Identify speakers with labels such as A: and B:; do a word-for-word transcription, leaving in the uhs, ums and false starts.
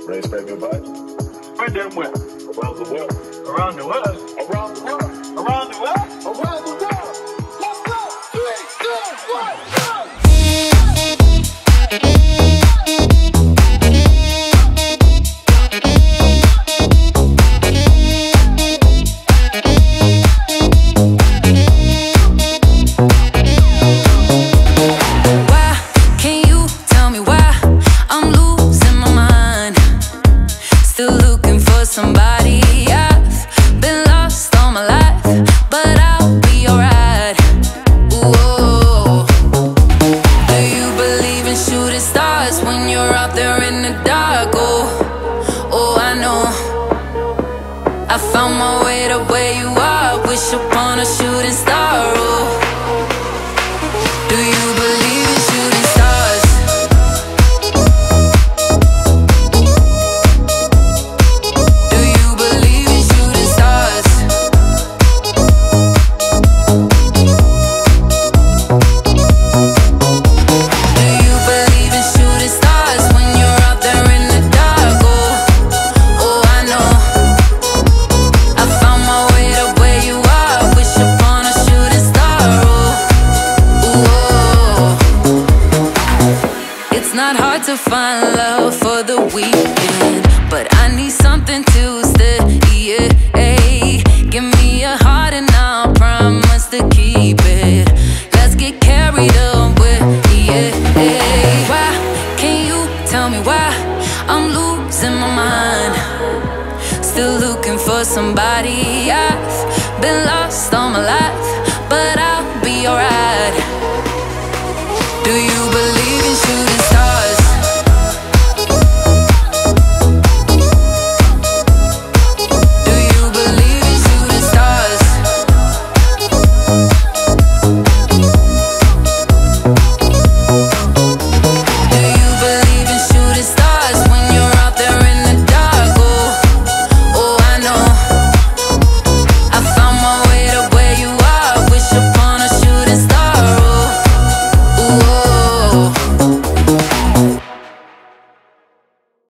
A: Ready to spread good vibes?
B: Spread them where?
A: Around the world.
B: Around the world.
A: Around the world.
B: Around the world.
A: Around the world. Let's go. Three, two, one, go.
C: Somebody, I've been lost all my life, but I'll be alright. Ooh, do you believe in shooting stars when you're out there in the dark? Oh, oh, I know. I found my way to where you are. Wish upon a shooting star. Oh, do you believe in shooting stars? To find love for the weekend, but I need something to stay. Yeah, hey. Give me a heart and I'll promise to keep it. Let's get carried away. Yeah, hey. Why can't you tell me why I'm losing my mind? Still looking for somebody. I've been lost